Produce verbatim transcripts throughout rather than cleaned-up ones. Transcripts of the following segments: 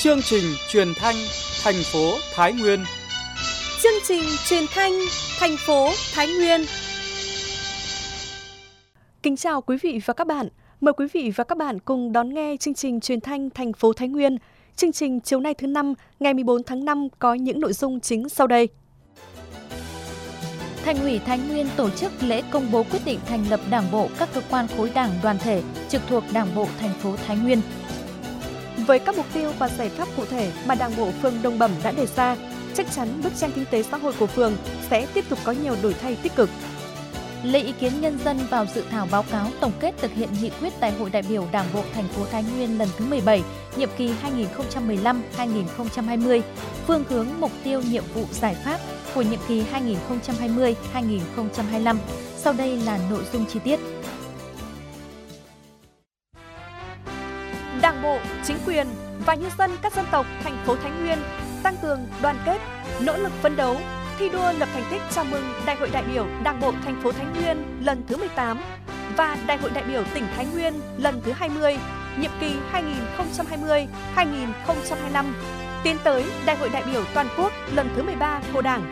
Chương trình truyền thanh thành phố Thái Nguyên. Chương trình truyền thanh thành phố Thái Nguyên. Kính chào quý vị và các bạn. Mời quý vị và các bạn cùng đón nghe chương trình truyền thanh thành phố Thái Nguyên. Chương trình chiều nay thứ năm, ngày mười bốn tháng năm có những nội dung chính sau đây. Thành ủy Thái Nguyên tổ chức lễ công bố quyết định thành lập Đảng bộ các cơ quan khối đảng đoàn thể trực thuộc Đảng bộ thành phố Thái Nguyên. Với các mục tiêu và giải pháp cụ thể mà Đảng bộ phường Đồng Bẩm đã đề ra, chắc chắn bức tranh kinh tế xã hội của phường sẽ tiếp tục có nhiều đổi thay tích cực. Lấy ý kiến nhân dân vào dự thảo báo cáo tổng kết thực hiện nghị quyết Đại hội đại biểu Đảng bộ thành phố Thái Nguyên lần thứ mười bảy, nhiệm kỳ hai nghìn không trăm mười lăm đến hai nghìn không trăm hai mươi, phương hướng mục tiêu nhiệm vụ giải pháp của nhiệm kỳ hai nghìn không trăm hai mươi đến hai nghìn không trăm hai mươi lăm. Sau đây là nội dung chi tiết. Đảng bộ, chính quyền và nhân dân các dân tộc thành phố Thái Nguyên tăng cường đoàn kết, nỗ lực phấn đấu, thi đua lập thành tích chào mừng Đại hội đại biểu Đảng bộ thành phố Thái Nguyên lần thứ mười tám và Đại hội đại biểu tỉnh Thái Nguyên lần thứ hai mươi, nhiệm kỳ hai nghìn không trăm hai mươi đến hai nghìn không trăm hai mươi lăm, tiến tới Đại hội đại biểu toàn quốc lần thứ mười ba của Đảng.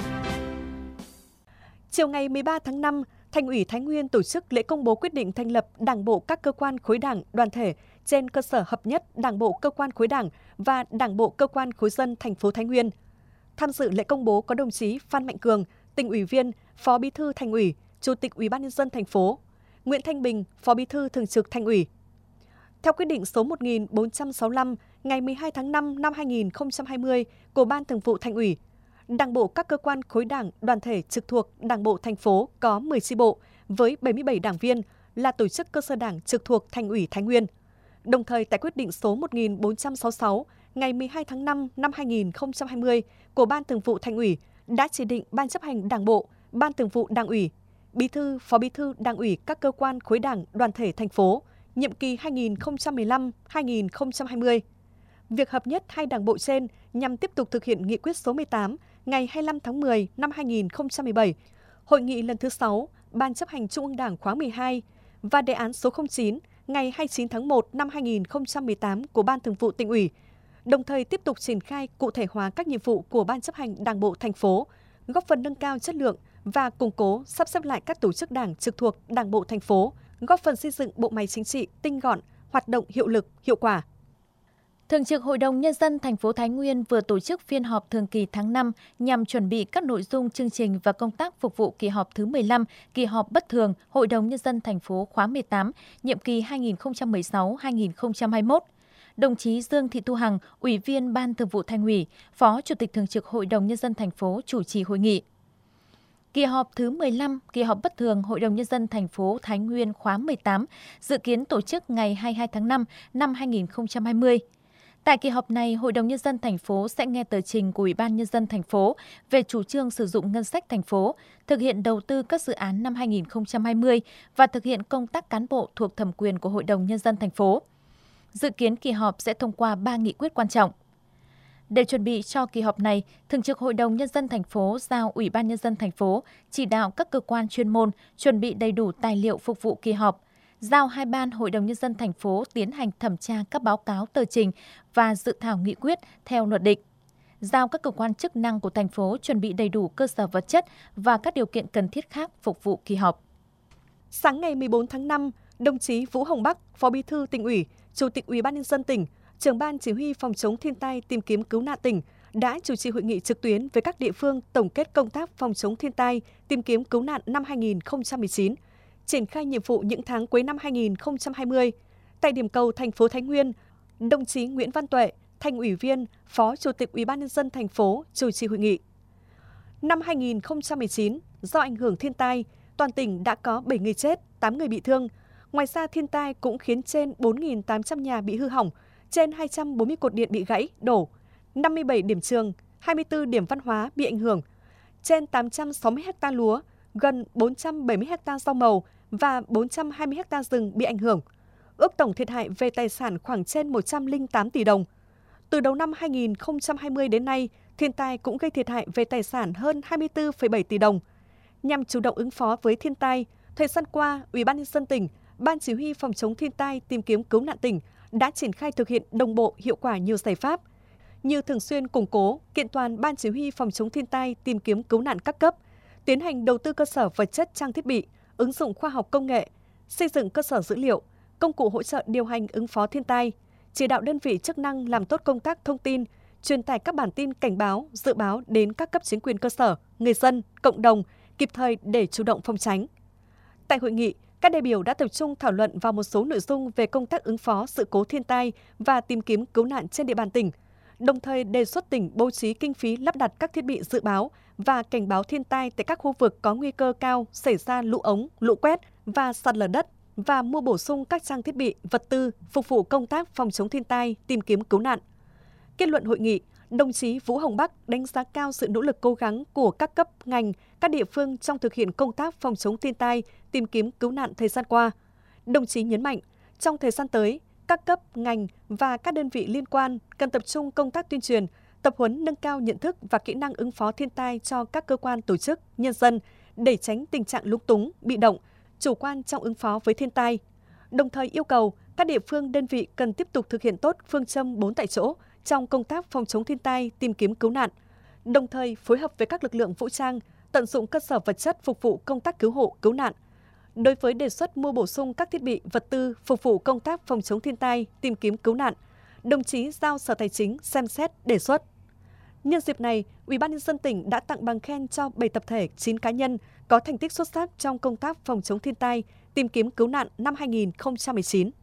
Chiều ngày mười ba tháng năm, Thành ủy Thái Nguyên tổ chức lễ công bố quyết định thành lập Đảng bộ các cơ quan khối đảng đoàn thể trên cơ sở hợp nhất Đảng bộ cơ quan khối đảng và Đảng bộ cơ quan khối dân thành phố Thái Nguyên. Tham dự lễ công bố có đồng chí Phan Mạnh Cường, Tỉnh ủy viên, Phó Bí thư Thành ủy, Chủ tịch Ủy ban nhân dân thành phố, Nguyễn Thanh Bình, Phó Bí thư Thường trực Thành ủy. Theo quyết định số một nghìn bốn trăm sáu mươi lăm ngày mười hai tháng năm năm hai nghìn không trăm hai mươi của Ban Thường vụ Thành ủy, Đảng bộ các cơ quan khối đảng đoàn thể trực thuộc Đảng bộ thành phố có mười chi bộ với bảy mươi bảy đảng viên là tổ chức cơ sở đảng trực thuộc Thành ủy Thái Nguyên. Đồng thời tại quyết định số một nghìn bốn trăm sáu mươi sáu ngày mười hai tháng năm năm hai nghìn không trăm hai mươi của Ban Thường vụ Thành ủy đã chỉ định Ban chấp hành Đảng bộ, Ban Thường vụ Đảng ủy, Bí thư, Phó Bí thư Đảng ủy các cơ quan khối đảng đoàn thể thành phố nhiệm kỳ hai nghìn không trăm mười lăm đến hai nghìn không trăm hai mươi. Việc hợp nhất hai đảng bộ trên nhằm tiếp tục thực hiện nghị quyết số mười tám ngày hai mươi lăm tháng mười năm hai nghìn không trăm mười bảy, Hội nghị lần thứ sáu Ban chấp hành Trung ương Đảng khóa mười hai và đề án số không chín ngày hai mươi chín tháng một năm hai nghìn không trăm mười tám của Ban Thường vụ Tỉnh ủy, đồng thời tiếp tục triển khai cụ thể hóa các nhiệm vụ của Ban chấp hành Đảng bộ thành phố, góp phần nâng cao chất lượng và củng cố sắp xếp lại các tổ chức đảng trực thuộc Đảng bộ thành phố, góp phần xây dựng bộ máy chính trị tinh gọn, hoạt động hiệu lực, hiệu quả. Thường trực Hội đồng Nhân dân thành phố Thái Nguyên vừa tổ chức phiên họp thường kỳ tháng năm nhằm chuẩn bị các nội dung chương trình và công tác phục vụ kỳ họp thứ mười lăm, kỳ họp bất thường Hội đồng Nhân dân thành phố khóa mười tám, nhiệm kỳ hai nghìn không trăm mười sáu đến hai nghìn không trăm hai mươi mốt. Đồng chí Dương Thị Thu Hằng, Ủy viên Ban Thường vụ Thành ủy, Phó Chủ tịch Thường trực Hội đồng Nhân dân thành phố chủ trì hội nghị. Kỳ họp thứ mười lăm, kỳ họp bất thường Hội đồng Nhân dân thành phố Thái Nguyên khóa mười tám, dự kiến tổ chức ngày hai mươi hai tháng năm năm hai nghìn không trăm hai mươi. Tại kỳ họp này, Hội đồng Nhân dân thành phố sẽ nghe tờ trình của Ủy ban Nhân dân thành phố về chủ trương sử dụng ngân sách thành phố, thực hiện đầu tư các dự án năm hai nghìn không trăm hai mươi và thực hiện công tác cán bộ thuộc thẩm quyền của Hội đồng Nhân dân thành phố. Dự kiến kỳ họp sẽ thông qua ba nghị quyết quan trọng. Để chuẩn bị cho kỳ họp này, Thường trực Hội đồng Nhân dân thành phố giao Ủy ban Nhân dân thành phố chỉ đạo các cơ quan chuyên môn chuẩn bị đầy đủ tài liệu phục vụ kỳ họp, giao hai ban Hội đồng Nhân dân thành phố tiến hành thẩm tra các báo cáo tờ trình và dự thảo nghị quyết theo luật định, giao các cơ quan chức năng của thành phố chuẩn bị đầy đủ cơ sở vật chất và các điều kiện cần thiết khác phục vụ kỳ họp. Sáng ngày mười bốn tháng năm, đồng chí Vũ Hồng Bắc, Phó Bí thư Tỉnh ủy, Chủ tịch Ủy ban Nhân dân tỉnh, Trưởng ban Chỉ huy phòng chống thiên tai tìm kiếm cứu nạn tỉnh đã chủ trì hội nghị trực tuyến với các địa phương tổng kết công tác phòng chống thiên tai tìm kiếm cứu nạn năm hai nghìn không trăm mười chín, triển khai nhiệm vụ những tháng cuối năm hai nghìn không trăm hai mươi. Tại điểm cầu thành phố Thái Nguyên, đồng chí Nguyễn Văn Tuệ, Thành ủy viên, Phó Chủ tịch Ủy ban Nhân dân thành phố chủ trì hội nghị. Năm hai nghìn không trăm mười chín, do ảnh hưởng thiên tai, toàn tỉnh đã có bảy người chết, tám người bị thương. Ngoài ra, thiên tai cũng khiến trên bốn nghìn tám trăm nhà bị hư hỏng, trên hai trăm bốn mươi cột điện bị gãy, đổ, năm mươi bảy điểm trường, hai mươi tư điểm văn hóa bị ảnh hưởng, trên tám trăm sáu mươi ha lúa, gần bốn trăm bảy mươi ha rau màu và bốn trăm hai mươi ha rừng bị ảnh hưởng. Ước tổng thiệt hại về tài sản khoảng trên một trăm lẻ tám tỷ đồng. Từ đầu năm hai nghìn không trăm hai mươi đến nay, thiên tai cũng gây thiệt hại về tài sản hơn hai mươi tư phẩy bảy tỷ đồng. Nhằm chủ động ứng phó với thiên tai, thời gian qua, Ủy ban Nhân dân tỉnh, Ban Chỉ huy phòng chống thiên tai tìm kiếm cứu nạn tỉnh đã triển khai thực hiện đồng bộ hiệu quả nhiều giải pháp. như thường xuyên củng cố, kiện toàn Ban Chỉ huy Phòng chống thiên tai, tìm kiếm cứu nạn các cấp, tiến hành đầu tư cơ sở vật chất trang thiết bị, ứng dụng khoa học công nghệ, xây dựng cơ sở dữ liệu, công cụ hỗ trợ điều hành ứng phó thiên tai, chỉ đạo đơn vị chức năng làm tốt công tác thông tin, truyền tải các bản tin cảnh báo, dự báo đến các cấp chính quyền cơ sở, người dân, cộng đồng, kịp thời để chủ động phòng tránh. Tại hội nghị, các đại biểu đã tập trung thảo luận vào một số nội dung về công tác ứng phó sự cố thiên tai và tìm kiếm cứu nạn trên địa bàn tỉnh, đồng thời đề xuất tỉnh bố trí kinh phí lắp đặt các thiết bị dự báo và cảnh báo thiên tai tại các khu vực có nguy cơ cao xảy ra lũ ống, lũ quét và sạt lở đất và mua bổ sung các trang thiết bị, vật tư phục vụ công tác phòng chống thiên tai, tìm kiếm cứu nạn. Kết luận hội nghị, đồng chí Vũ Hồng Bắc đánh giá cao sự nỗ lực cố gắng của các cấp, ngành, các địa phương trong thực hiện công tác phòng chống thiên tai, tìm kiếm cứu nạn thời gian qua. Đồng chí nhấn mạnh, trong thời gian tới, các cấp, ngành và các đơn vị liên quan cần tập trung công tác tuyên truyền, tập huấn nâng cao nhận thức và kỹ năng ứng phó thiên tai cho các cơ quan tổ chức, nhân dân để tránh tình trạng lúng túng, bị động, chủ quan trong ứng phó với thiên tai. Đồng thời yêu cầu các địa phương đơn vị cần tiếp tục thực hiện tốt phương châm bốn tại chỗ trong công tác phòng chống thiên tai, tìm kiếm cứu nạn, đồng thời phối hợp với các lực lượng vũ trang, tận dụng cơ sở vật chất phục vụ công tác cứu hộ, cứu nạn. Đối với đề xuất mua bổ sung các thiết bị, vật tư phục vụ công tác phòng chống thiên tai, tìm kiếm cứu nạn, đồng chí giao Sở Tài chính xem xét đề xuất. Nhân dịp này, Ủy ban nhân dân tỉnh đã tặng bằng khen cho bảy tập thể, chín cá nhân có thành tích xuất sắc trong công tác phòng chống thiên tai, tìm kiếm cứu nạn năm hai nghìn không trăm mười chín.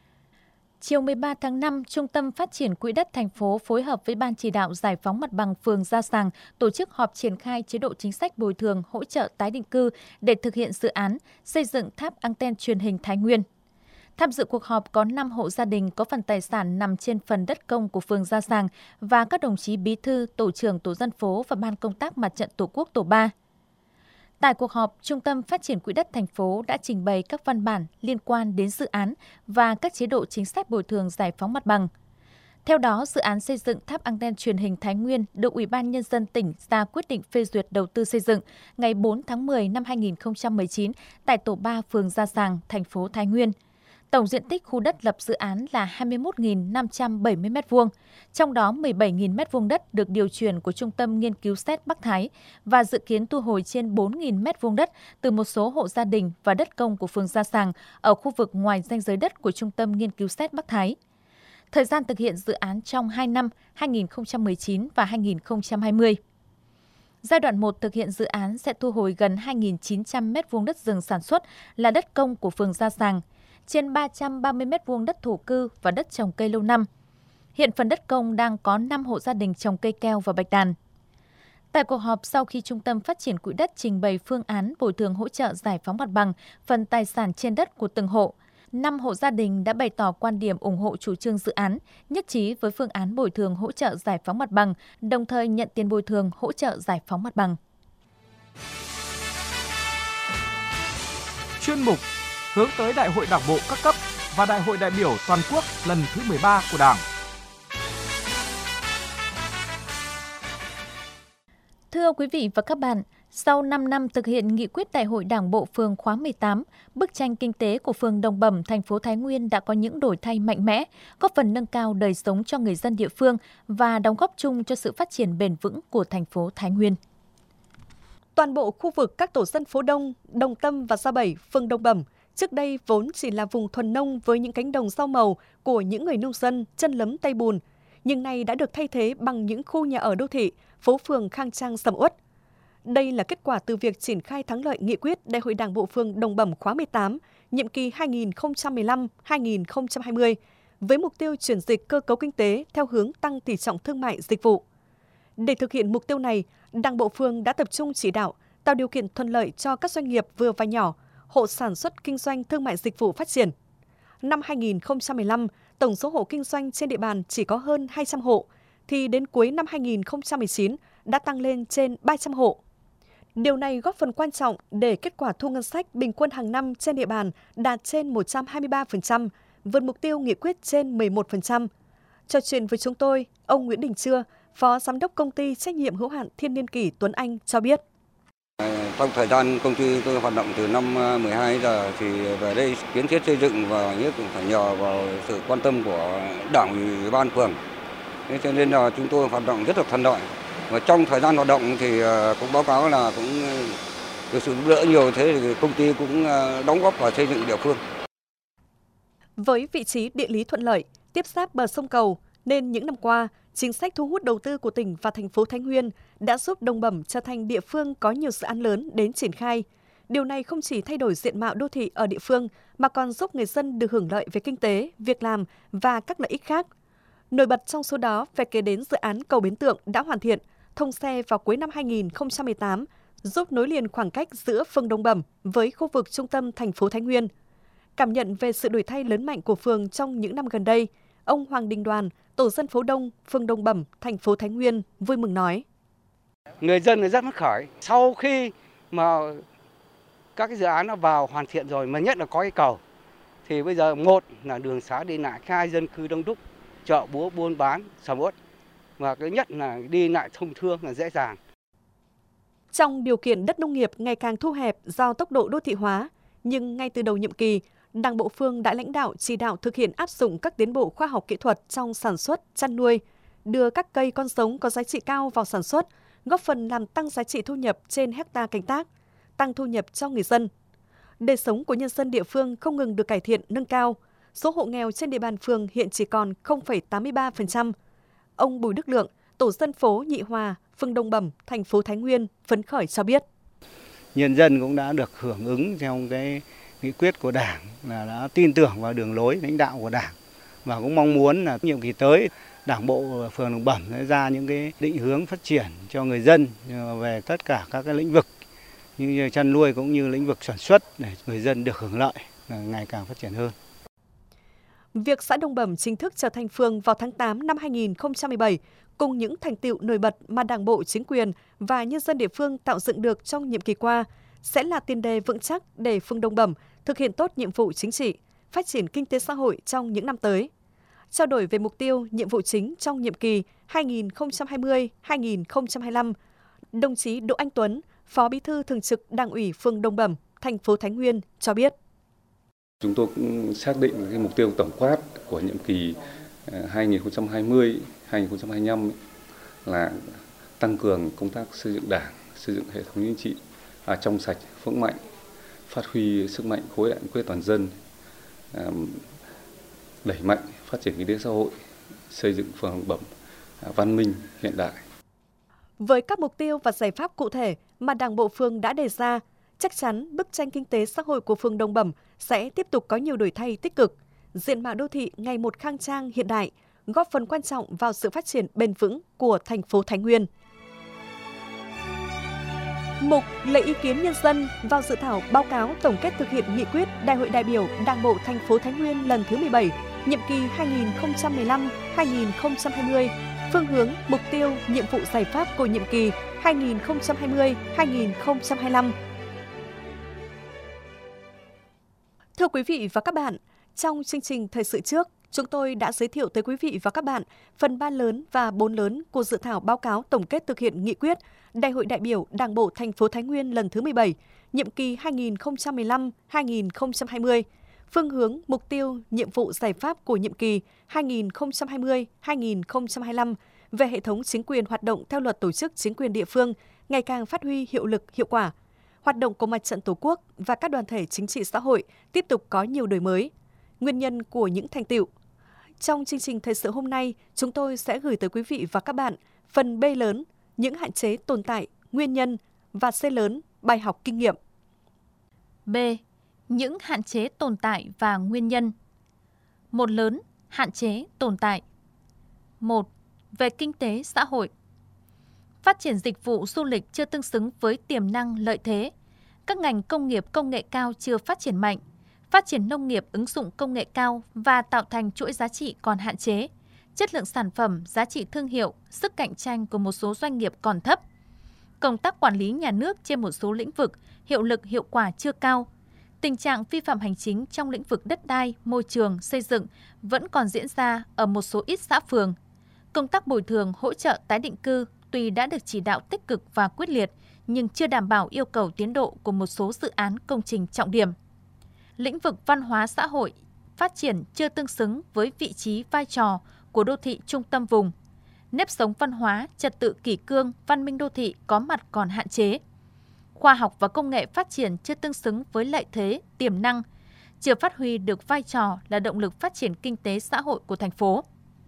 Chiều mười ba tháng năm, Trung tâm Phát triển Quỹ đất thành phố phối hợp với Ban chỉ đạo giải phóng mặt bằng phường Gia Sàng tổ chức họp triển khai chế độ chính sách bồi thường hỗ trợ tái định cư để thực hiện dự án xây dựng tháp anten truyền hình Thái Nguyên. Tham dự cuộc họp có năm hộ gia đình có phần tài sản nằm trên phần đất công của phường Gia Sàng và các đồng chí bí thư, tổ trưởng tổ dân phố và Ban công tác Mặt trận Tổ quốc tổ ba. Tại cuộc họp, Trung tâm Phát triển Quỹ đất thành phố đã trình bày các văn bản liên quan đến dự án và các chế độ chính sách bồi thường giải phóng mặt bằng. Theo đó, dự án xây dựng tháp anten truyền hình Thái Nguyên được Ủy ban Nhân dân tỉnh ra quyết định phê duyệt đầu tư xây dựng ngày bốn tháng mười năm hai nghìn không trăm mười chín tại tổ ba phường Gia Sàng, thành phố Thái Nguyên. Tổng diện tích khu đất lập dự án là hai mươi mốt nghìn năm trăm bảy mươi mét vuông, trong đó mười bảy nghìn mét vuông đất được điều chuyển của Trung tâm Nghiên cứu Séc Bắc Thái và dự kiến thu hồi trên bốn nghìn mét vuông đất từ một số hộ gia đình và đất công của phường Gia Sàng ở khu vực ngoài ranh giới đất của Trung tâm Nghiên cứu Séc Bắc Thái. Thời gian thực hiện dự án trong hai năm hai nghìn không trăm mười chín và hai nghìn không trăm hai mươi. Giai đoạn một thực hiện dự án sẽ thu hồi gần hai nghìn chín trăm mét vuông đất rừng sản xuất là đất công của phường Gia Sàng, trên ba trăm ba mươi mét vuông đất thổ cư và đất trồng cây lâu năm. Hiện phần đất công đang có năm hộ gia đình trồng cây keo và bạch đàn. Tại cuộc họp, sau khi Trung tâm Phát triển Quỹ đất trình bày phương án bồi thường hỗ trợ giải phóng mặt bằng phần tài sản trên đất của từng hộ, năm hộ gia đình đã bày tỏ quan điểm ủng hộ chủ trương dự án, nhất trí với phương án bồi thường hỗ trợ giải phóng mặt bằng, đồng thời nhận tiền bồi thường hỗ trợ giải phóng mặt bằng. Chuyên mục hướng tới Đại hội Đảng bộ các cấp và Đại hội đại biểu toàn quốc lần thứ mười ba của Đảng. Thưa quý vị và các bạn, sau năm năm thực hiện nghị quyết Đại hội Đảng bộ phường khóa mười tám, bức tranh kinh tế của phường Đồng Bẩm, thành phố Thái Nguyên đã có những đổi thay mạnh mẽ, góp phần nâng cao đời sống cho người dân địa phương và đóng góp chung cho sự phát triển bền vững của thành phố Thái Nguyên. Toàn bộ khu vực các tổ dân phố Đông, Đồng Tâm và Sa Bảy, phường Đồng Bẩm trước đây vốn chỉ là vùng thuần nông với những cánh đồng rau màu của những người nông dân chân lấm tay bùn, nhưng nay đã được thay thế bằng những khu nhà ở đô thị, phố phường khang trang sầm uất. Đây là kết quả từ việc triển khai thắng lợi nghị quyết Đại hội Đảng bộ phường Đồng Bẩm khóa mười tám, nhiệm kỳ hai nghìn không trăm mười lăm đến hai nghìn không trăm hai mươi, với mục tiêu chuyển dịch cơ cấu kinh tế theo hướng tăng tỷ trọng thương mại dịch vụ. Để thực hiện mục tiêu này, Đảng bộ phường đã tập trung chỉ đạo, tạo điều kiện thuận lợi cho các doanh nghiệp vừa và nhỏ, hộ sản xuất kinh doanh thương mại dịch vụ phát triển. Năm hai nghìn không trăm mười lăm, tổng số hộ kinh doanh trên địa bàn chỉ có hơn hai trăm hộ, thì đến cuối năm hai nghìn không trăm mười chín đã tăng lên trên ba trăm hộ. Điều này góp phần quan trọng để kết quả thu ngân sách bình quân hàng năm trên địa bàn đạt trên một trăm hai mươi ba phần trăm, vượt mục tiêu nghị quyết trên mười một phần trăm. Trò chuyện với chúng tôi, ông Nguyễn Đình Trưa, Phó Giám đốc Công ty Trách nhiệm hữu hạn Thiên Niên Kỷ Tuấn Anh cho biết. Trong thời gian công ty tôi hoạt động từ năm mười hai giờ thì về đây kiến thiết xây dựng và nhất cũng phải nhờ vào sự quan tâm của Đảng ủy Ban phường Thế cho nên là chúng tôi hoạt động rất là thuận lợi. Và trong thời gian hoạt động thì cũng báo cáo là cũng được sự giúp đỡ nhiều, thế thì công ty cũng đóng góp vào xây dựng địa phương. Với vị trí địa lý thuận lợi, tiếp giáp bờ sông Cầu, nên những năm qua, chính sách thu hút đầu tư của tỉnh và thành phố Thái Nguyên đã giúp Đồng Bẩm trở thành địa phương có nhiều dự án lớn đến triển khai. Điều này không chỉ thay đổi diện mạo đô thị ở địa phương, mà còn giúp người dân được hưởng lợi về kinh tế, việc làm và các lợi ích khác. Nổi bật trong số đó phải kể đến dự án cầu Bến Tượng đã hoàn thiện, thông xe vào cuối năm hai nghìn không trăm mười tám, giúp nối liền khoảng cách giữa phường Đồng Bẩm với khu vực trung tâm thành phố Thái Nguyên. Cảm nhận về sự đổi thay lớn mạnh của phường trong những năm gần đây, ông Hoàng Đình Đoàn, tổ dân phố Đông, phường Đồng Bẩm, thành phố Thái Nguyên vui mừng nói: Người dân rất phấn khởi sau khi mà các cái dự án nó vào hoàn thiện rồi, mà nhất là có cái cầu thì bây giờ một là đường xá đi lại, hai dân cư đông đúc, chợ búa buôn bán sầm uất, và cái nhất là đi lại thông thương là dễ dàng. Trong điều kiện đất nông nghiệp ngày càng thu hẹp do tốc độ đô thị hóa, nhưng ngay từ đầu nhiệm kỳ, Đảng bộ phường đã lãnh đạo chỉ đạo thực hiện áp dụng các tiến bộ khoa học kỹ thuật trong sản xuất, chăn nuôi, đưa các cây con giống có giá trị cao vào sản xuất, góp phần làm tăng giá trị thu nhập trên hectare canh tác, tăng thu nhập cho người dân. Đời sống của nhân dân địa phương không ngừng được cải thiện, nâng cao. Số hộ nghèo trên địa bàn phường hiện chỉ còn không phẩy tám mươi ba phần trăm. Ông Bùi Đức Lượng, tổ dân phố Nhị Hòa, phường Đồng Bẩm, thành phố Thái Nguyên phấn khởi cho biết: Nhân dân cũng đã được hưởng ứng trong cái nghị quyết của Đảng, là đã tin tưởng vào đường lối lãnh đạo của Đảng, và cũng mong muốn là nhiệm kỳ tới Đảng bộ phường Đồng Bẩm sẽ ra những cái định hướng phát triển cho người dân về tất cả các cái lĩnh vực như chăn nuôi cũng như lĩnh vực sản xuất để người dân được hưởng lợi ngày càng phát triển hơn. Việc xã Đồng Bẩm chính thức trở thành phường vào tháng tám năm hai nghìn không trăm mười bảy cùng những thành tựu nổi bật mà Đảng bộ, chính quyền và nhân dân địa phương tạo dựng được trong nhiệm kỳ qua sẽ là tiền đề vững chắc để phường Đồng Bẩm thực hiện tốt nhiệm vụ chính trị, phát triển kinh tế xã hội trong những năm tới. Trao đổi về mục tiêu, nhiệm vụ chính trong nhiệm kỳ hai nghìn không trăm hai mươi đến hai nghìn không trăm hai mươi lăm, đồng chí Đỗ Anh Tuấn, Phó Bí thư Thường trực Đảng ủy phường Đồng Bẩm, thành phố Thái Nguyên cho biết: Chúng tôi cũng xác định cái mục tiêu tổng quát của nhiệm kỳ hai nghìn không trăm hai mươi đến hai nghìn không trăm hai mươi lăm là tăng cường công tác xây dựng Đảng, xây dựng hệ thống chính trị à, trong sạch, vững mạnh, phát huy sức mạnh khối đại đoàn kết toàn dân, à, đẩy mạnh phát triển kinh tế xã hội, xây dựng phường Đồng Bẩm à, văn minh, hiện đại. Với các mục tiêu và giải pháp cụ thể mà Đảng bộ phường đã đề ra, chắc chắn bức tranh kinh tế xã hội của phường Đồng Bẩm sẽ tiếp tục có nhiều đổi thay tích cực, diện mạo đô thị ngày một khang trang hiện đại, góp phần quan trọng vào sự phát triển bền vững của thành phố Thái Nguyên. Mục lấy ý kiến nhân dân vào dự thảo báo cáo tổng kết thực hiện nghị quyết Đại hội đại biểu Đảng bộ thành phố Thái Nguyên lần thứ mười bảy, nhiệm kỳ hai nghìn không trăm mười lăm đến hai nghìn không trăm hai mươi, phương hướng, mục tiêu, nhiệm vụ giải pháp của nhiệm kỳ hai nghìn không trăm hai mươi đến hai nghìn không trăm hai mươi lăm. Thưa quý vị và các bạn, trong chương trình thời sự trước, chúng tôi đã giới thiệu tới quý vị và các bạn phần ba lớn và bốn lớn của dự thảo báo cáo tổng kết thực hiện nghị quyết Đại hội đại biểu Đảng bộ thành phố Thái Nguyên lần thứ mười bảy, nhiệm kỳ hai nghìn không trăm mười lăm đến hai nghìn không trăm hai mươi, phương hướng, mục tiêu, nhiệm vụ giải pháp của nhiệm kỳ hai nghìn không trăm hai mươi đến hai nghìn không trăm hai mươi lăm về hệ thống chính quyền hoạt động theo luật tổ chức chính quyền địa phương ngày càng phát huy hiệu lực, hiệu quả. Hoạt động của Mặt trận Tổ quốc và các đoàn thể chính trị xã hội tiếp tục có nhiều đổi mới. Nguyên nhân của những thành tựu. Trong chương trình thời sự hôm nay, chúng tôi sẽ gửi tới quý vị và các bạn phần B lớn, những hạn chế tồn tại, nguyên nhân và C lớn, bài học kinh nghiệm. B. Những hạn chế tồn tại và nguyên nhân. Một lớn, hạn chế tồn tại. Một. Về kinh tế xã hội. Phát triển dịch vụ du lịch chưa tương xứng với tiềm năng lợi thế. Các ngành công nghiệp công nghệ cao chưa phát triển mạnh. Phát triển nông nghiệp ứng dụng công nghệ cao và tạo thành chuỗi giá trị còn hạn chế. Chất lượng sản phẩm, giá trị thương hiệu, sức cạnh tranh của một số doanh nghiệp còn thấp. Công tác quản lý nhà nước trên một số lĩnh vực, hiệu lực hiệu quả chưa cao. Tình trạng vi phạm hành chính trong lĩnh vực đất đai, môi trường, xây dựng vẫn còn diễn ra ở một số ít xã phường. Công tác bồi thường, hỗ trợ tái định cư tuy đã được chỉ đạo tích cực và quyết liệt, nhưng chưa đảm bảo yêu cầu tiến độ của một số dự án công trình trọng điểm. Lĩnh vực văn hóa xã hội phát triển chưa tương xứng với vị trí vai trò của đô thị trung tâm vùng. nếp sống văn hóa, trật tự kỷ cương, văn minh đô thị có mặt còn hạn chế. Khoa học và công nghệ phát triển chưa tương xứng với lợi thế, tiềm năng, chưa phát huy được vai trò là động lực phát triển kinh tế xã hội của thành phố.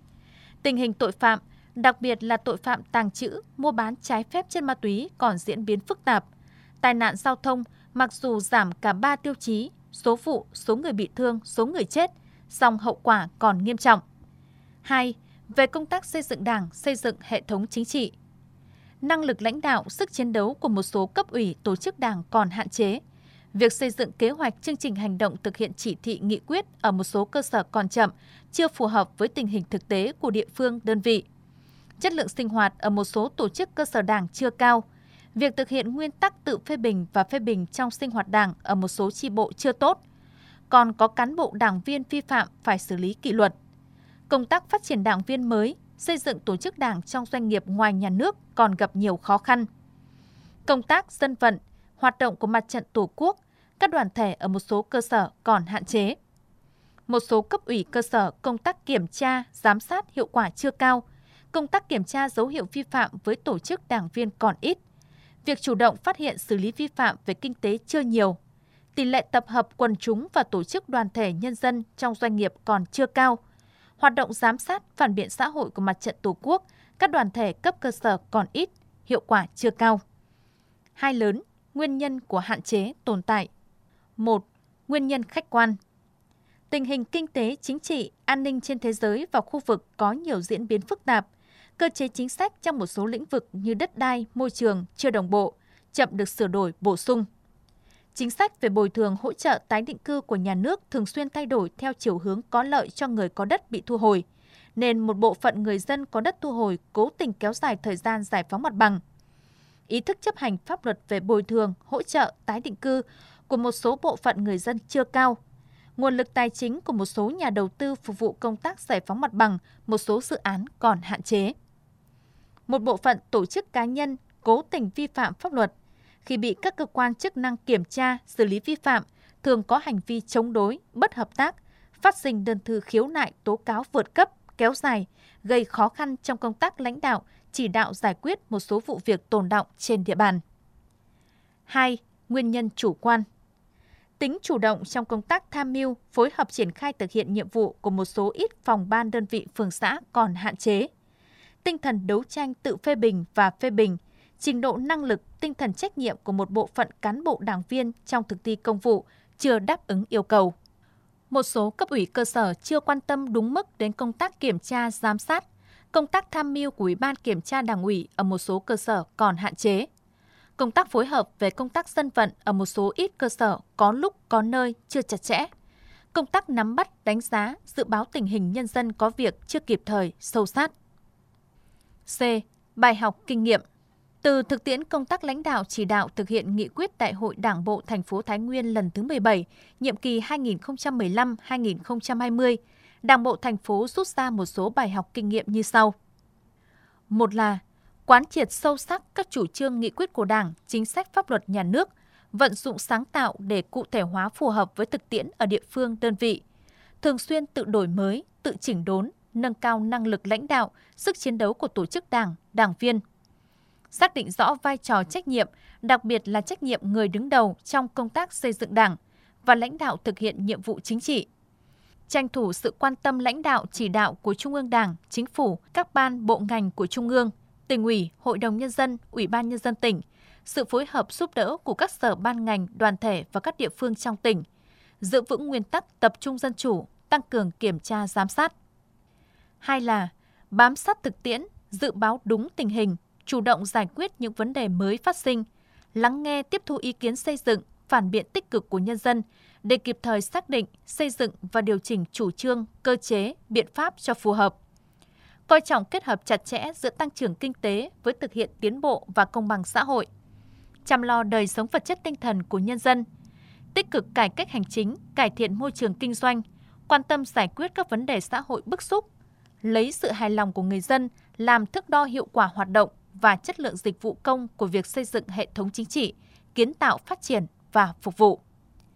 Tình hình tội phạm, đặc biệt là tội phạm tàng trữ, mua bán trái phép chất ma túy còn diễn biến phức tạp. Tai nạn giao thông mặc dù giảm cả ba tiêu chí, số vụ, số người bị thương, số người chết, song hậu quả còn nghiêm trọng. hai. Về công tác xây dựng Đảng, xây dựng hệ thống chính trị. Năng lực lãnh đạo, sức chiến đấu của một số cấp ủy tổ chức Đảng còn hạn chế. Việc xây dựng kế hoạch chương trình hành động thực hiện chỉ thị nghị quyết ở một số cơ sở còn chậm, chưa phù hợp với tình hình thực tế của địa phương, đơn vị. Chất lượng sinh hoạt ở một số tổ chức cơ sở Đảng chưa cao. Việc thực hiện nguyên tắc tự phê bình và phê bình trong sinh hoạt Đảng ở một số chi bộ chưa tốt. Còn có cán bộ đảng viên vi phạm phải xử lý kỷ luật. Công tác phát triển đảng viên mới, xây dựng tổ chức Đảng trong doanh nghiệp ngoài nhà nước còn gặp nhiều khó khăn. Công tác dân vận, hoạt động của Mặt trận Tổ quốc, các đoàn thể ở một số cơ sở còn hạn chế. Một số cấp ủy cơ sở công tác kiểm tra, giám sát hiệu quả chưa cao, công tác kiểm tra dấu hiệu vi phạm với tổ chức đảng viên còn ít. Việc chủ động phát hiện xử lý vi phạm về kinh tế chưa nhiều. Tỷ lệ tập hợp quần chúng và tổ chức đoàn thể nhân dân trong doanh nghiệp còn chưa cao. Hoạt động giám sát, phản biện xã hội của Mặt trận Tổ quốc, các đoàn thể cấp cơ sở còn ít, hiệu quả chưa cao. Hai lớn, nguyên nhân của hạn chế tồn tại. một. Nguyên nhân khách quan. Tình hình kinh tế, chính trị, an ninh trên thế giới và khu vực có nhiều diễn biến phức tạp. Cơ chế chính sách trong một số lĩnh vực như đất đai, môi trường chưa đồng bộ, chậm được sửa đổi, bổ sung. Chính sách về bồi thường hỗ trợ tái định cư của nhà nước thường xuyên thay đổi theo chiều hướng có lợi cho người có đất bị thu hồi, nên một bộ phận người dân có đất thu hồi cố tình kéo dài thời gian giải phóng mặt bằng. Ý thức chấp hành pháp luật về bồi thường, hỗ trợ tái định cư của một số bộ phận người dân chưa cao. Nguồn lực tài chính của một số nhà đầu tư phục vụ công tác giải phóng mặt bằng, một số dự án còn hạn chế. Một bộ phận tổ chức cá nhân cố tình vi phạm pháp luật. Khi bị các cơ quan chức năng kiểm tra, xử lý vi phạm, thường có hành vi chống đối, bất hợp tác, phát sinh đơn thư khiếu nại tố cáo vượt cấp, kéo dài, gây khó khăn trong công tác lãnh đạo, chỉ đạo giải quyết một số vụ việc tồn đọng trên địa bàn. hai. Nguyên nhân chủ quan. Tính chủ động trong công tác tham mưu, phối hợp triển khai thực hiện nhiệm vụ của một số ít phòng ban đơn vị phường xã còn hạn chế. Tinh thần đấu tranh tự phê bình và phê bình, trình độ năng lực, tinh thần trách nhiệm của một bộ phận cán bộ đảng viên trong thực thi công vụ chưa đáp ứng yêu cầu. Một số cấp ủy cơ sở chưa quan tâm đúng mức đến công tác kiểm tra, giám sát. Công tác tham mưu của Ủy ban Kiểm tra Đảng ủy ở một số cơ sở còn hạn chế. Công tác phối hợp về công tác dân vận ở một số ít cơ sở có lúc có nơi chưa chặt chẽ. Công tác nắm bắt, đánh giá, dự báo tình hình nhân dân có việc chưa kịp thời, sâu sát. C. Bài học kinh nghiệm. Từ thực tiễn công tác lãnh đạo chỉ đạo thực hiện nghị quyết Đại hội Đảng bộ thành phố Thái Nguyên lần thứ mười bảy, nhiệm kỳ hai nghìn không trăm mười lăm đến hai nghìn không trăm hai mươi, Đảng bộ thành phố rút ra một số bài học kinh nghiệm như sau. Một là quán triệt sâu sắc các chủ trương nghị quyết của Đảng, chính sách pháp luật nhà nước, vận dụng sáng tạo để cụ thể hóa phù hợp với thực tiễn ở địa phương đơn vị, thường xuyên tự đổi mới, tự chỉnh đốn, nâng cao năng lực lãnh đạo, sức chiến đấu của tổ chức Đảng, đảng viên. Xác định rõ vai trò trách nhiệm, đặc biệt là trách nhiệm người đứng đầu trong công tác xây dựng Đảng và lãnh đạo thực hiện nhiệm vụ chính trị. Tranh thủ sự quan tâm lãnh đạo chỉ đạo của Trung ương Đảng, Chính phủ, các ban bộ ngành của Trung ương, Tỉnh ủy, Hội đồng Nhân dân, Ủy ban Nhân dân tỉnh, sự phối hợp giúp đỡ của các sở ban ngành, đoàn thể và các địa phương trong tỉnh, giữ vững nguyên tắc tập trung dân chủ, tăng cường kiểm tra giám sát. Hai là bám sát thực tiễn, dự báo đúng tình hình, chủ động giải quyết những vấn đề mới phát sinh, lắng nghe tiếp thu ý kiến xây dựng, phản biện tích cực của nhân dân để kịp thời xác định, xây dựng và điều chỉnh chủ trương, cơ chế, biện pháp cho phù hợp. Coi trọng kết hợp chặt chẽ giữa tăng trưởng kinh tế với thực hiện tiến bộ và công bằng xã hội, chăm lo đời sống vật chất tinh thần của nhân dân, tích cực cải cách hành chính, cải thiện môi trường kinh doanh, quan tâm giải quyết các vấn đề xã hội bức xúc, lấy sự hài lòng của người dân làm thước đo hiệu quả hoạt động và chất lượng dịch vụ công của việc xây dựng hệ thống chính trị, kiến tạo phát triển và phục vụ.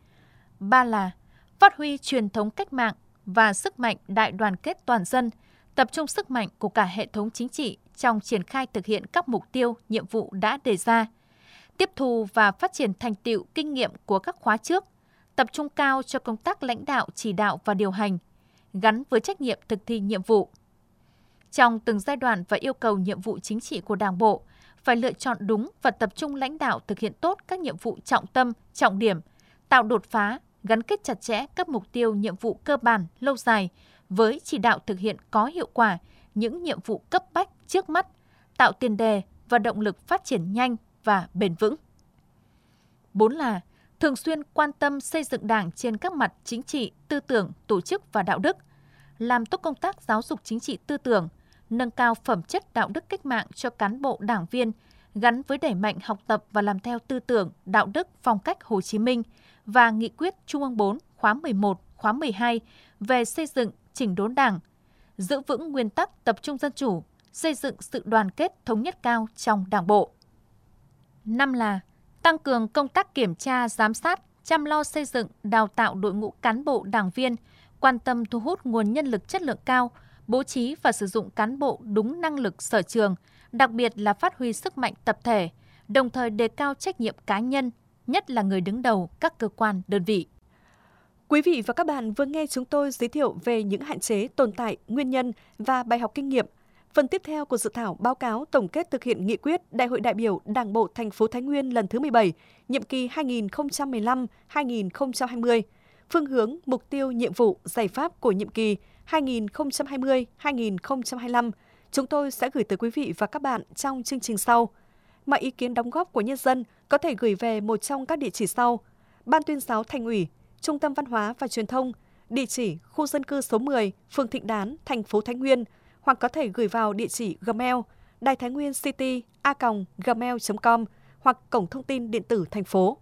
Ba là phát huy truyền thống cách mạng và sức mạnh đại đoàn kết toàn dân, tập trung sức mạnh của cả hệ thống chính trị trong triển khai thực hiện các mục tiêu, nhiệm vụ đã đề ra, tiếp thu và phát triển thành tựu kinh nghiệm của các khóa trước, tập trung cao cho công tác lãnh đạo, chỉ đạo và điều hành, gắn với trách nhiệm thực thi nhiệm vụ. Trong từng giai đoạn và yêu cầu nhiệm vụ chính trị của Đảng bộ, phải lựa chọn đúng và tập trung lãnh đạo thực hiện tốt các nhiệm vụ trọng tâm, trọng điểm, tạo đột phá, gắn kết chặt chẽ các mục tiêu nhiệm vụ cơ bản, lâu dài với chỉ đạo thực hiện có hiệu quả những nhiệm vụ cấp bách trước mắt, tạo tiền đề và động lực phát triển nhanh và bền vững. Bốn là thường xuyên quan tâm xây dựng Đảng trên các mặt chính trị, tư tưởng, tổ chức và đạo đức, làm tốt công tác giáo dục chính trị tư tưởng, nâng cao phẩm chất đạo đức cách mạng cho cán bộ đảng viên, gắn với đẩy mạnh học tập và làm theo tư tưởng, đạo đức, phong cách Hồ Chí Minh và Nghị quyết Trung ương bốn khóa mười một, khóa mười hai về xây dựng chỉnh đốn Đảng, giữ vững nguyên tắc tập trung dân chủ, xây dựng sự đoàn kết thống nhất cao trong Đảng bộ. Năm là tăng cường công tác kiểm tra, giám sát, chăm lo xây dựng, đào tạo đội ngũ cán bộ đảng viên, quan tâm thu hút nguồn nhân lực chất lượng cao, bố trí và sử dụng cán bộ đúng năng lực sở trường, đặc biệt là phát huy sức mạnh tập thể, đồng thời đề cao trách nhiệm cá nhân, nhất là người đứng đầu các cơ quan, đơn vị. Quý vị và các bạn vừa nghe chúng tôi giới thiệu về những hạn chế, tồn tại, nguyên nhân và bài học kinh nghiệm. Phần tiếp theo của dự thảo báo cáo tổng kết thực hiện nghị quyết Đại hội đại biểu Đảng bộ thành phố Thái Nguyên lần thứ mười bảy, nhiệm kỳ hai nghìn không trăm mười lăm đến hai nghìn không trăm hai mươi, phương hướng, mục tiêu, nhiệm vụ, giải pháp của nhiệm kỳ hai nghìn không trăm hai mươi đến hai nghìn không trăm hai mươi lăm, chúng tôi sẽ gửi tới quý vị và các bạn trong chương trình sau. Mọi ý kiến đóng góp của nhân dân có thể gửi về một trong các địa chỉ sau: Ban Tuyên giáo Thành ủy, Trung tâm Văn hóa và Truyền thông, địa chỉ khu dân cư số mười, phường Thịnh Đán, thành phố Thái Nguyên, hoặc có thể gửi vào địa chỉ Gmail đài thái nguyên city a còng gmail chấm com hoặc cổng thông tin điện tử thành phố.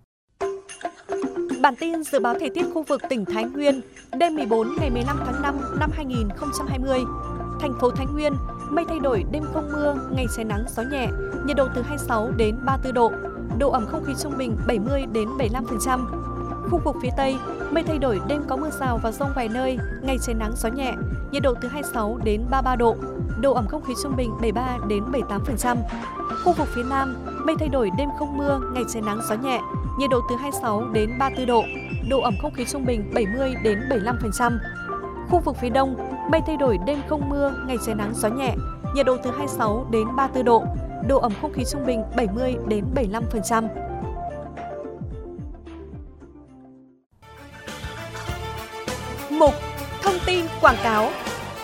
Bản tin dự báo thời tiết khu vực tỉnh Thái Nguyên đêm mười bốn ngày mười lăm tháng năm năm hai nghìn không trăm hai mươi. Thành phố Thái Nguyên, mây thay đổi, đêm không mưa, ngày trời nắng, gió nhẹ, nhiệt độ từ hai mươi sáu đến ba mươi tư độ, độ ẩm không khí trung bình bảy mươi đến bảy mươi lăm phần trăm. Khu vực phía Tây, mây thay đổi, đêm có mưa rào và dông vài nơi, ngày trời nắng, gió nhẹ, nhiệt độ từ hai mươi sáu đến ba mươi ba độ, độ ẩm không khí trung bình bảy mươi ba đến bảy mươi tám phần trăm. Khu vực phía Nam, mây thay đổi, đêm không mưa, ngày trời nắng, gió nhẹ, nhiệt độ từ hai mươi sáu đến ba mươi tư độ, độ ẩm không khí trung bình bảy mươi đến bảy mươi lăm phần trăm. Khu vực phía Đông, mây thay đổi, đêm không mưa, ngày trời nắng, gió nhẹ, nhiệt độ từ hai mươi sáu đến ba mươi tư độ, độ ẩm không khí trung bình bảy mươi đến bảy mươi lăm phần trăm. Mục Thông tin quảng cáo.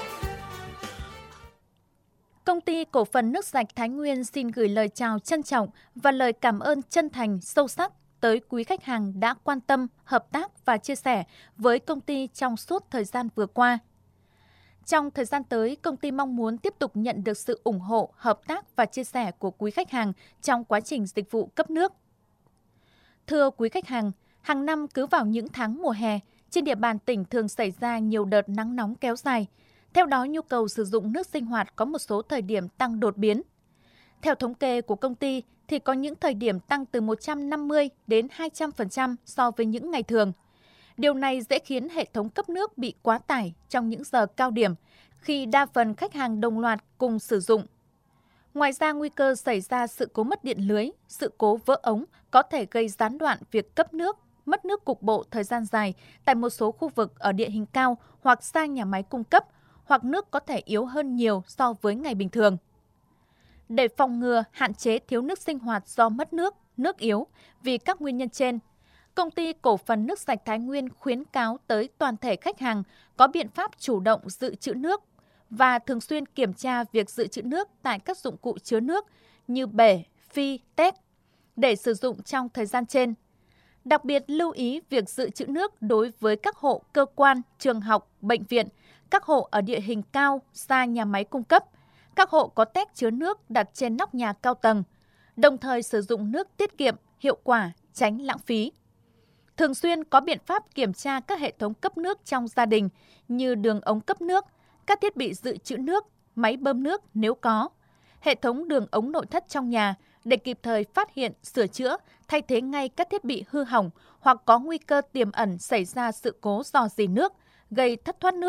Công ty Cổ phần Nước sạch Thái Nguyên xin gửi lời chào trân trọng và lời cảm ơn chân thành, sâu sắc tới quý khách hàng đã quan tâm, hợp tác và chia sẻ với công ty trong suốt thời gian vừa qua. Trong thời gian tới, công ty mong muốn tiếp tục nhận được sự ủng hộ, hợp tác và chia sẻ của quý khách hàng trong quá trình dịch vụ cấp nước. Thưa quý khách hàng, hàng năm cứ vào những tháng mùa hè, trên địa bàn tỉnh thường xảy ra nhiều đợt nắng nóng kéo dài. Theo đó, nhu cầu sử dụng nước sinh hoạt có một số thời điểm tăng đột biến. Theo thống kê của công ty, thì có những thời điểm tăng từ một trăm năm mươi đến hai trăm phần trăm so với những ngày thường. Điều này dễ khiến hệ thống cấp nước bị quá tải trong những giờ cao điểm, khi đa phần khách hàng đồng loạt cùng sử dụng. Ngoài ra, nguy cơ xảy ra sự cố mất điện lưới, sự cố vỡ ống có thể gây gián đoạn việc cấp nước, mất nước cục bộ thời gian dài tại một số khu vực ở địa hình cao hoặc xa nhà máy cung cấp, hoặc nước có thể yếu hơn nhiều so với ngày bình thường. Để phòng ngừa, hạn chế thiếu nước sinh hoạt do mất nước, nước yếu vì các nguyên nhân trên, Công ty Cổ phần Nước sạch Thái Nguyên khuyến cáo tới toàn thể khách hàng có biện pháp chủ động dự trữ nước và thường xuyên kiểm tra việc dự trữ nước tại các dụng cụ chứa nước như bể, phi, tét để sử dụng trong thời gian trên. Đặc biệt lưu ý việc dự trữ nước đối với các hộ cơ quan, trường học, bệnh viện, các hộ ở địa hình cao, xa nhà máy cung cấp, các hộ có tét chứa nước đặt trên nóc nhà cao tầng, đồng thời sử dụng nước tiết kiệm, hiệu quả, tránh lãng phí. Thường xuyên có biện pháp kiểm tra các hệ thống cấp nước trong gia đình như đường ống cấp nước, các thiết bị dự trữ nước, máy bơm nước nếu có, hệ thống đường ống nội thất trong nhà để kịp thời phát hiện, sửa chữa, thay thế ngay các thiết bị hư hỏng hoặc có nguy cơ tiềm ẩn xảy ra sự cố rò rỉ nước, gây thất thoát nước,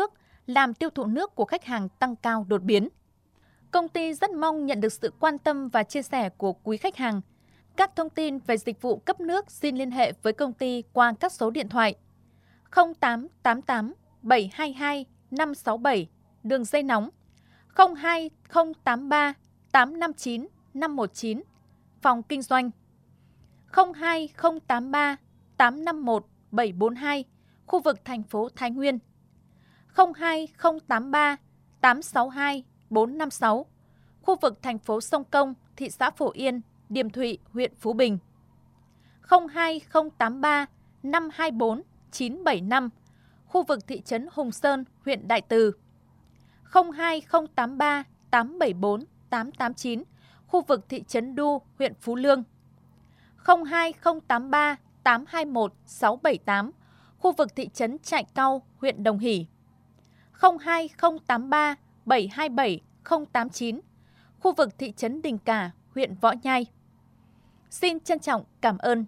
làm tiêu thụ nước của khách hàng tăng cao đột biến. Công ty rất mong nhận được sự quan tâm và chia sẻ của quý khách hàng. Các thông tin về dịch vụ cấp nước xin liên hệ với công ty qua các số điện thoại không tám tám tám bảy hai hai năm sáu bảy, đường dây nóng không hai không tám ba tám năm chín năm một chín, phòng kinh doanh không hai không tám ba tám năm một bảy bốn hai, khu vực thành phố Thái Nguyên, không hai không tám ba tám sáu hai bốn năm sáu, khu vực thành phố Sông Công, thị xã Phổ Yên, Điềm Thụy, huyện Phú Bình, không hai không tám ba năm hai bốn chín bảy năm, khu vực thị trấn Hùng Sơn, huyện Đại Từ, không hai không tám ba tám bảy bốn tám tám chín, khu vực thị trấn Đu, huyện Phú Lương, không hai không tám ba tám hai một sáu bảy tám, khu vực thị trấn Trại Cau, huyện Đồng Hỷ, không hai không tám ba bảy hai bảy không tám chín, khu vực thị trấn Đình Cả, huyện Võ Nhai. Xin trân trọng cảm ơn.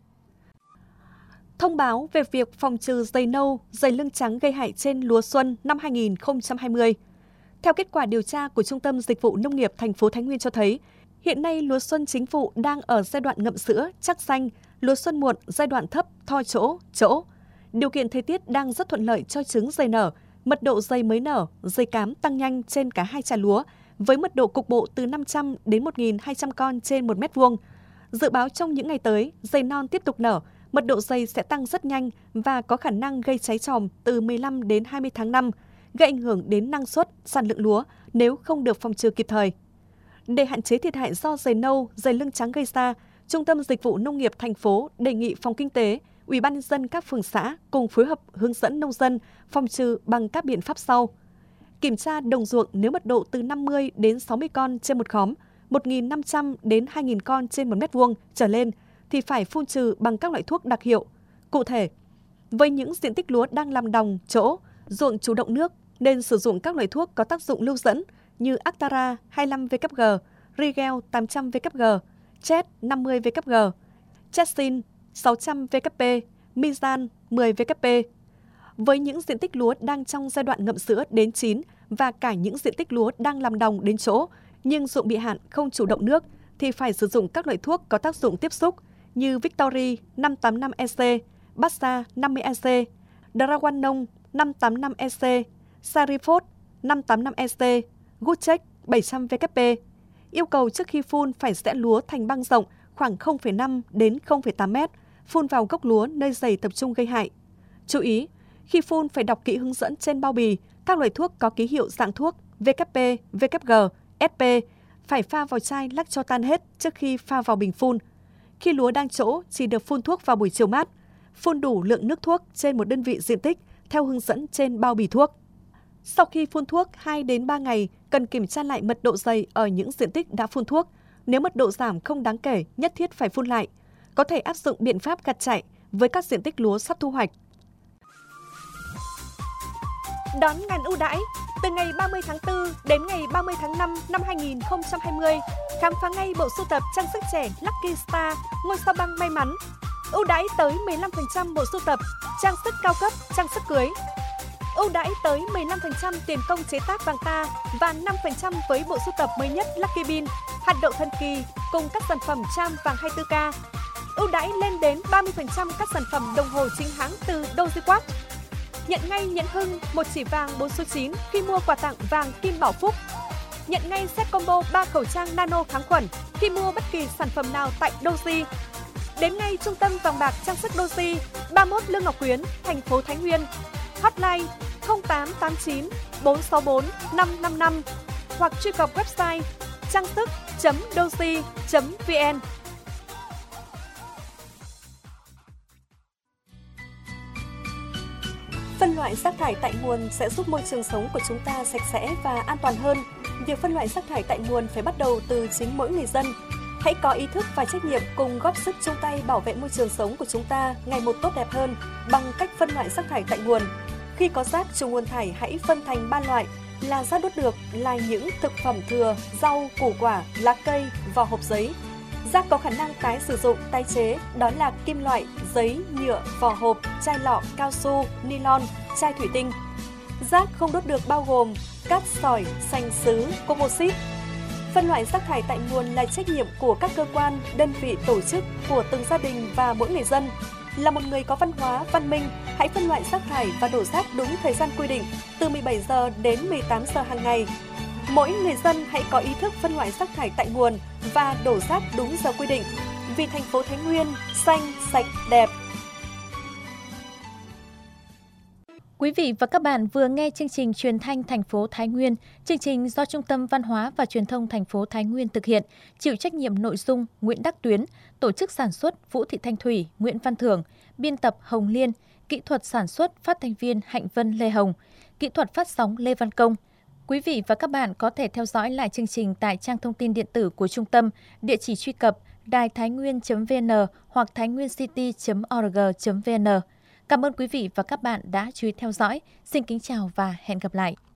Thông báo về việc phòng trừ dày nâu, dày lưng trắng gây hại trên lúa xuân năm hai nghìn không trăm hai mươi. Theo kết quả điều tra của Trung tâm Dịch vụ Nông nghiệp thành phố Thái Nguyên cho thấy, hiện nay lúa xuân chính vụ đang ở giai đoạn ngậm sữa, chắc xanh, lúa xuân muộn giai đoạn thấp, thoi chỗ, chỗ. Điều kiện thời tiết đang rất thuận lợi cho trứng dày nở, mật độ dày mới nở, dày cám tăng nhanh trên cả hai trà lúa, với mật độ cục bộ từ năm trăm đến một nghìn hai trăm con trên một mét vuông. Dự báo trong những ngày tới, dày non tiếp tục nở, mật độ dày sẽ tăng rất nhanh và có khả năng gây cháy tròm từ mười lăm đến hai mươi tháng năm, gây ảnh hưởng đến năng suất, sản lượng lúa nếu không được phòng trừ kịp thời. Để hạn chế thiệt hại do dày nâu, dày lưng trắng gây ra, Trung tâm Dịch vụ Nông nghiệp thành phố đề nghị Phòng Kinh tế, Ủy ban nhân dân các phường xã cùng phối hợp hướng dẫn nông dân phòng trừ bằng các biện pháp sau. Kiểm tra đồng ruộng nếu mật độ từ năm mươi đến sáu mươi con trên một khóm, một nghìn năm trăm đến hai nghìn con trên một mét vuông trở lên thì phải phun trừ bằng các loại thuốc đặc hiệu. Cụ thể, với những diện tích lúa đang làm đồng, chỗ, ruộng chủ động nước nên sử dụng các loại thuốc có tác dụng lưu dẫn như Actara hai mươi lăm V K G, Rigel tám trăm V K G, Chet năm mươi V K G, Chetsin sáu trăm V K P, Mizan mười V K P. Với những diện tích lúa đang trong giai đoạn ngậm sữa đến chín và cả những diện tích lúa đang làm đồng đến chỗ nhưng ruộng bị hạn không chủ động nước thì phải sử dụng các loại thuốc có tác dụng tiếp xúc như Victory năm tám năm E C, Bassa năm mươi E C, Draguanong năm tám năm E C, Sarifot năm tám năm E C, Goodcheck bảy trăm V K P. Yêu cầu trước khi phun phải giã lúa thành băng rộng khoảng không phẩy năm đến không phẩy tám mét, phun vào gốc lúa nơi dày tập trung gây hại. Chú ý, khi phun phải đọc kỹ hướng dẫn trên bao bì, các loại thuốc có ký hiệu dạng thuốc V K P, V K G, S P phải pha vào chai lắc cho tan hết trước khi pha vào bình phun. Khi lúa đang trỗ chỉ được phun thuốc vào buổi chiều mát, phun đủ lượng nước thuốc trên một đơn vị diện tích theo hướng dẫn trên bao bì thuốc. Sau khi phun thuốc hai đến ba ngày, cần kiểm tra lại mật độ dày ở những diện tích đã phun thuốc. Nếu mật độ giảm không đáng kể, nhất thiết phải phun lại. Có thể áp dụng biện pháp gặt chạy với các diện tích lúa sắp thu hoạch. Đón ngàn ưu đãi từ ngày ba mươi tháng tư đến ngày ba mươi tháng năm năm hai nghìn không trăm hai mươi. Khám phá ngay bộ sưu tập trang sức trẻ Lucky Star, ngôi sao băng may mắn. Ưu đãi tới mười lăm phần trăm bộ sưu tập trang sức cao cấp, trang sức cưới. Ưu đãi tới mười lăm phần trăm tiền công chế tác vàng ta và năm phần trăm với bộ sưu tập mới nhất Lucky Bean, hạt đậu thần kỳ cùng các sản phẩm charm vàng hai mươi tư K. Ưu đãi lên đến ba mươi phần trăm các sản phẩm đồng hồ chính hãng từ Doji Watch. Nhận ngay nhẫn hưng một chỉ vàng bốn số chín khi mua quà tặng vàng Kim Bảo Phúc. Nhận ngay set combo ba khẩu trang nano kháng khuẩn khi mua bất kỳ sản phẩm nào tại Doji. Đến ngay trung tâm vàng bạc trang sức Doji, ba mươi mốt Lương Ngọc Quyến, thành phố Thái Nguyên. Hotline không tám tám chín bốn sáu bốn năm năm năm hoặc truy cập website trang sức chấm doji chấm vn. Phân loại rác thải tại nguồn sẽ giúp môi trường sống của chúng ta sạch sẽ và an toàn hơn. Việc phân loại rác thải tại nguồn phải bắt đầu từ chính mỗi người dân. Hãy có ý thức và trách nhiệm cùng góp sức chung tay bảo vệ môi trường sống của chúng ta ngày một tốt đẹp hơn bằng cách phân loại rác thải tại nguồn. Khi có rác chủ nguồn thải hãy phân thành ba loại là rác đốt được là những thực phẩm thừa, rau, củ quả, lá cây, vỏ hộp giấy. Rác có khả năng tái sử dụng, tái chế đó là kim loại, giấy, nhựa, vỏ hộp, chai lọ, cao su, nylon, chai thủy tinh. Rác không đốt được bao gồm cát sỏi, sành sứ, composite. Phân loại rác thải tại nguồn là trách nhiệm của các cơ quan, đơn vị, tổ chức, của từng gia đình và mỗi người dân. Là một người có văn hóa, văn minh, hãy phân loại rác thải và đổ rác đúng thời gian quy định, từ mười bảy giờ đến mười tám giờ hàng ngày. Mỗi người dân hãy có ý thức phân loại rác thải tại nguồn và đổ rác đúng giờ quy định. Vì thành phố Thái Nguyên xanh, sạch, đẹp. Quý vị và các bạn vừa nghe chương trình truyền thanh thành phố Thái Nguyên. Chương trình do Trung tâm Văn hóa và Truyền thông thành phố Thái Nguyên thực hiện, chịu trách nhiệm nội dung Nguyễn Đắc Tuyến, tổ chức sản xuất Vũ Thị Thanh Thủy, Nguyễn Văn Thưởng, biên tập Hồng Liên, kỹ thuật sản xuất phát thanh viên Hạnh Vân Lê Hồng, kỹ thuật phát sóng Lê Văn Công. Quý vị và các bạn có thể theo dõi lại chương trình tại trang thông tin điện tử của trung tâm, địa chỉ truy cập đài thái nguyên chấm vê en hoặc thái nguyên city chấm org chấm vê en. Cảm ơn quý vị và các bạn đã chú ý theo dõi. Xin kính chào và hẹn gặp lại.